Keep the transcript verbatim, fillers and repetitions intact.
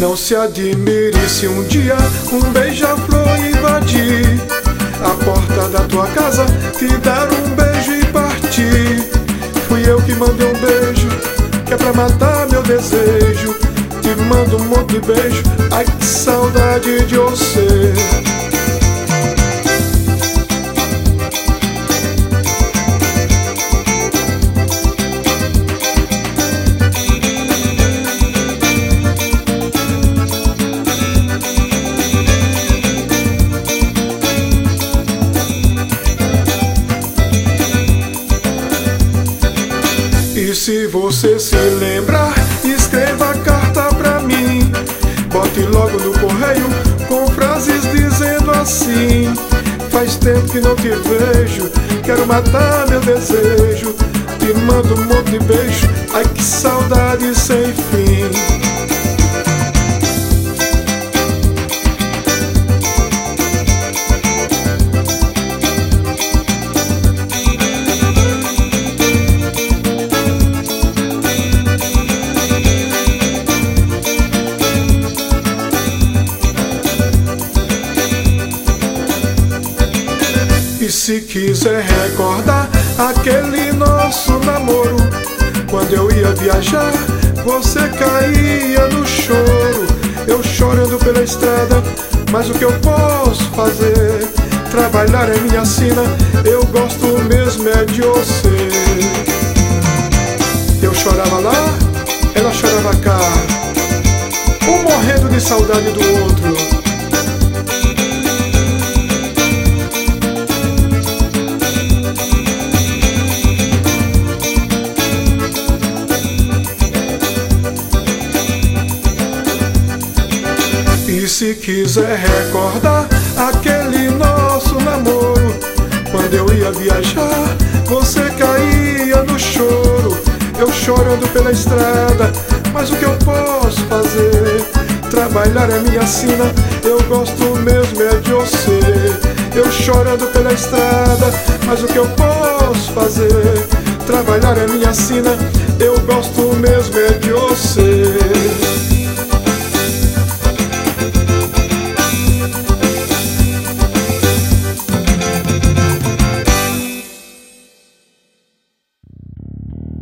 Não se admire se um dia um beija-flor invadir a porta da tua casa, te dar um beijo e partir. Fui eu que mandei um beijo, que é pra matar meu desejo. Te mando um monte de beijo, ai que saudade de você. E se você se lembrar, escreva a carta pra mim. Bote logo no correio com frases dizendo assim: faz tempo que não te vejo, quero matar meu desejo. Te mando um monte de beijo, ai que saudade sem fim. E se quiser recordar aquele nosso namoro, quando eu ia viajar, você caía no choro. Eu chorando pela estrada, mas o que eu posso fazer? Trabalhar é minha sina, eu gosto mesmo é de você. Eu chorava lá, ela chorava cá, um morrendo de saudade do outro. E se quiser recordar aquele nosso namoro, quando eu ia viajar, você caía no choro. Eu chorando pela estrada, mas o que eu posso fazer? Trabalhar é minha sina, eu gosto mesmo é de você. Eu chorando pela estrada, mas o que eu posso fazer? Trabalhar é minha sina, eu gosto mesmo é de você.